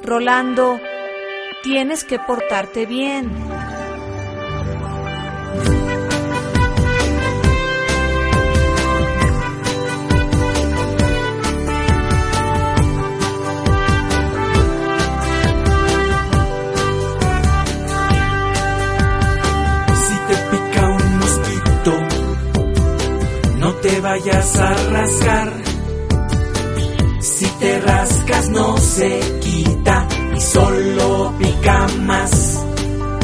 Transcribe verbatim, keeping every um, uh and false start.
Rolando, tienes que portarte bien. Si te pica un mosquito, no te vayas a rascar. Si te rascas no se quita y solo pica más.